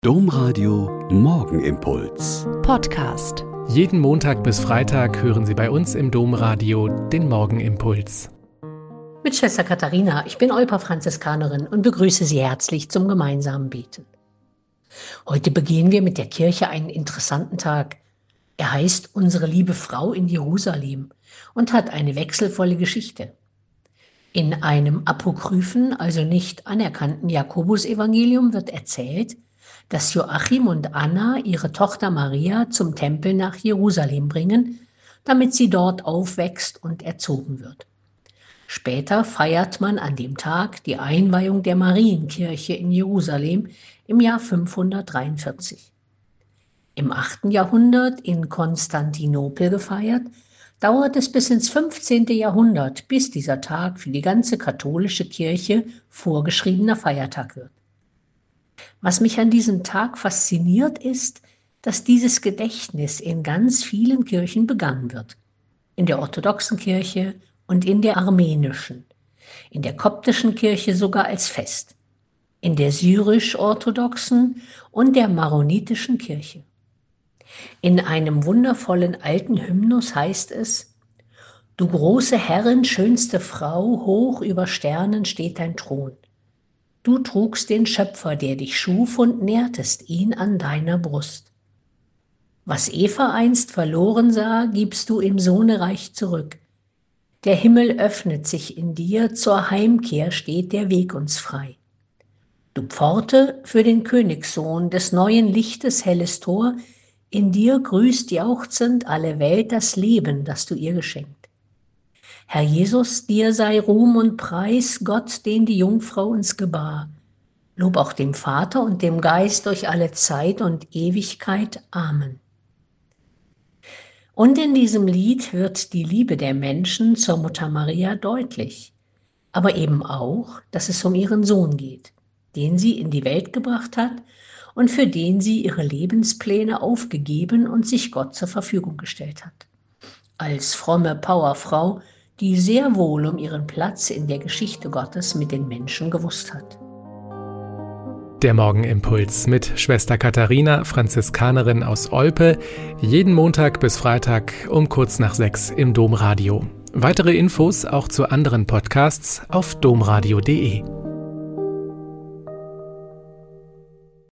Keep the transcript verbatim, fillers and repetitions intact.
Domradio Morgenimpuls Podcast. Jeden Montag bis Freitag hören Sie bei uns im Domradio den Morgenimpuls. Mit Schwester Katharina, ich bin Olper-Franziskanerin und begrüße Sie herzlich zum gemeinsamen Beten. Heute begehen wir mit der Kirche einen interessanten Tag. Er heißt Unsere liebe Frau in Jerusalem und hat eine wechselvolle Geschichte. In einem apokryphen, also nicht anerkannten Jakobusevangelium wird erzählt, dass Joachim und Anna ihre Tochter Maria zum Tempel nach Jerusalem bringen, damit sie dort aufwächst und erzogen wird. Später feiert man an dem Tag die Einweihung der Marienkirche in Jerusalem im Jahr fünfhundertdreiundvierzig. Im achten Jahrhundert in Konstantinopel gefeiert, dauert es bis ins fünfzehnte Jahrhundert, bis dieser Tag für die ganze katholische Kirche vorgeschriebener Feiertag wird. Was mich an diesem Tag fasziniert, ist, dass dieses Gedächtnis in ganz vielen Kirchen begangen wird. In der orthodoxen Kirche und in der armenischen, in der koptischen Kirche sogar als Fest, in der syrisch-orthodoxen und der maronitischen Kirche. In einem wundervollen alten Hymnus heißt es: Du große Herrin, schönste Frau, hoch über Sternen steht dein Thron. Du trugst den Schöpfer, der dich schuf, und nährtest ihn an deiner Brust. Was Eva einst verloren sah, gibst du im Sohnereich zurück. Der Himmel öffnet sich in dir, zur Heimkehr steht der Weg uns frei. Du Pforte für den Königssohn, des neuen Lichtes helles Tor, in dir grüßt jauchzend alle Welt das Leben, das du ihr geschenkt. Herr Jesus, dir sei Ruhm und Preis, Gott, den die Jungfrau uns gebar. Lob auch dem Vater und dem Geist durch alle Zeit und Ewigkeit. Amen. Und in diesem Lied wird die Liebe der Menschen zur Mutter Maria deutlich, aber eben auch, dass es um ihren Sohn geht, den sie in die Welt gebracht hat und für den sie ihre Lebenspläne aufgegeben und sich Gott zur Verfügung gestellt hat. Als fromme Powerfrau, die sehr wohl um ihren Platz in der Geschichte Gottes mit den Menschen gewusst hat. Der Morgenimpuls mit Schwester Katharina, Franziskanerin aus Olpe, jeden Montag bis Freitag um kurz nach sechs im Domradio. Weitere Infos auch zu anderen Podcasts auf domradio punkt de.